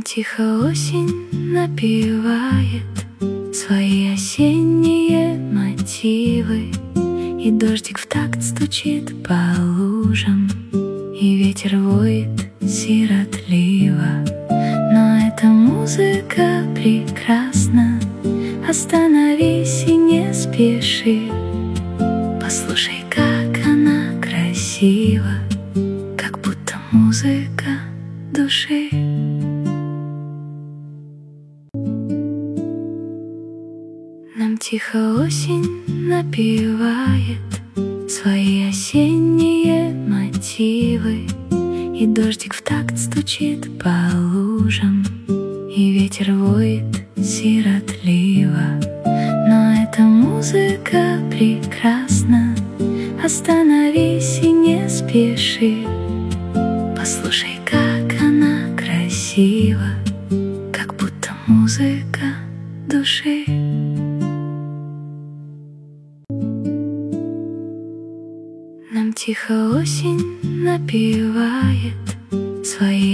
тихо осень напевает свои осенние мотивы, и дождик в такт стучит по лужам, и ветер воет сиротливо. Но эта музыка прекрасна, остановись и не спеши. Послушай, как она красива, как будто музыка души. Нам тихо осень напевает свои осенние мотивы, и дождик в такт стучит по лужам, и ветер воет сиротливо. Но эта музыка прекрасна, остановись и не спеши. Послушай, как она красива, как будто музыка души. Нам тихо осень напевает свои